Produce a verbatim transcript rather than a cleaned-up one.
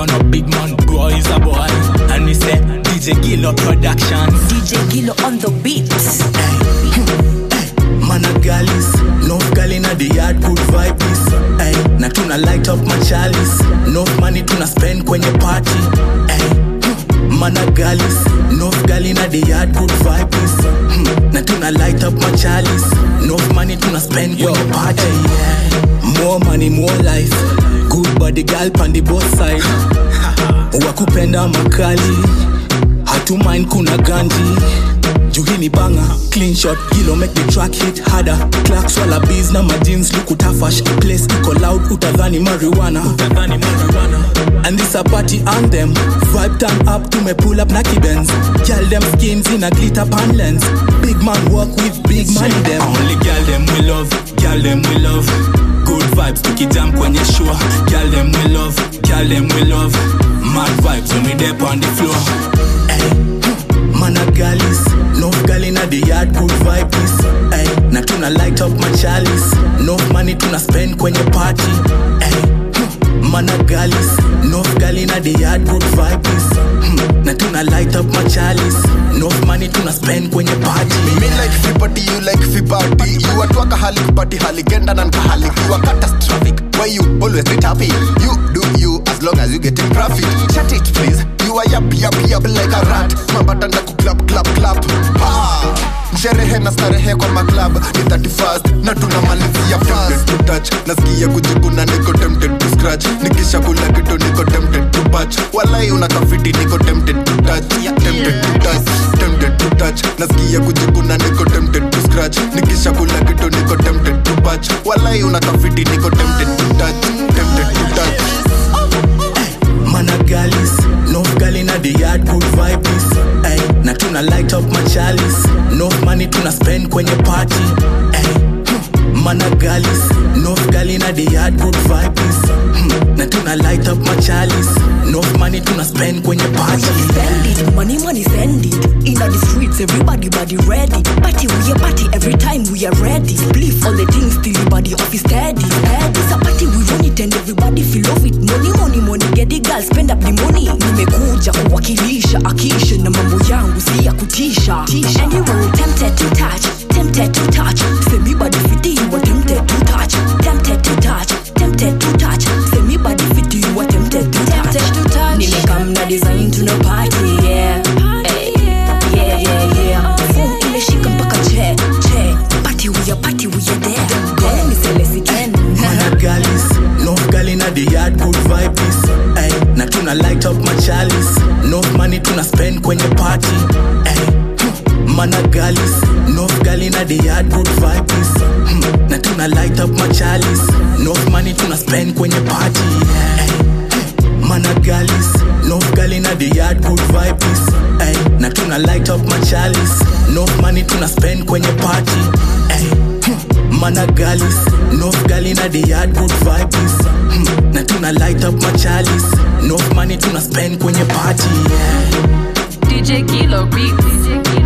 man up, big man, boy is a boy. And we say D J Gilo production. D J Gilo on the beats. Man a galis, no gal inna the yard, good vibes. Ay, na tuna light up my chalice. No money tuna spend kwenye party. Ay, man a galis, no gal inna the yard, good vibes. Na tuna light up my chalice. No money tuna spend kwenye party. Ay, more money, more life. Good body gal pan the both side. Wakupenda makali, hatu mind kuna ganji. Juhini banga, clean shot, Gilo make the track hit harder. Clarks wala bees na my jeans look utafash. Place iko loud, utadhani marijuana. Utadhani marijuana. And this a party anthem. Vibe turn up to me pull up Naki Benz. Girl them skins in a glitter pan lens. Big man walk with big money them. Only girl them we love, girl them we love. Good vibes tukijam kwenye show. Girl them we love, girl them we love. Mad vibes when we dip on the floor. Ay. Man a galis, no gal inna the yard, good vibes. Ay, na tuna light up my chalice. No money tuna spend kwenye party. Ay, man a galis, no gal inna the yard, good vibes. Na tuna light up my chalice. No money tuna spend kwenye party. Me like free party, you like free party. You are twaka halik party halik genda nan kahalik. You are catastrophic, why you always be happy? You do you as long as you getting profit. Shut it please. You are yap yap yap like a rat. Mambata ndaku clap clap clap. Ha! Sherehe na starehe kwa maklab. Ni thirty-first na tunamalizia fast. To touch nasikia kujikuna niko tempted to scratch. Nikisha kula kitu niko tempted to patch. Walai unakafiti niko tempted to touch. Tempted to touch, tempted to touch. Nasikia kujikuna niko tempted to scratch. Nikisha kula kitu niko tempted to patch. Walai unakafiti niko tempted to touch. Tempted to touch. Man a galis, no gal inna the yard, good vibes. Ay, na tuna light up my chalice. No money tuna spend kwenye party. Ay, man a galis, no gal inna the yard, good vibes. Na tuna light up my chalice. No money tuna spend kwenye party. Spend it, money money send it. Inna the streets everybody body ready. Party we a party every time we are ready. Believe all the things till the body off is steady. Eh, this a party we run it and everybody feel love it. Money money money get the girl spend up the money. Nimekuja kuwakilisha akisha na mambo yangu si ya kutisha. And you were tempted to touch, tempted to touch. Say me body fitty you were tempted to touch, tempted to touch, tempted to touch. Say me body fitty you were tempted to touch. Nimekam na design to no party, yeah. Hey, yeah, yeah, yeah. Phone imeshika mpaka che, che. Party we a party we a there. Let me say this again. Man a galis, no gal inna the yard, good vibes. Ay, na tuna light up my chalice. No money tuna spend kwenye party. Ay, man a galis, no gal inna the yard, good vibes. Na tuna light up my chalice. No money tuna spend kwenye party. Ay, man a galis, no gal inna the yard, good vibes. Ay, na tuna light up my chalice. No money tuna spend kwenye party. Ay, man a galis, no gal inna the yard, good vibes. Na tuna light up my chalice. No money tuna spend kwenye party. D J Gilo beats.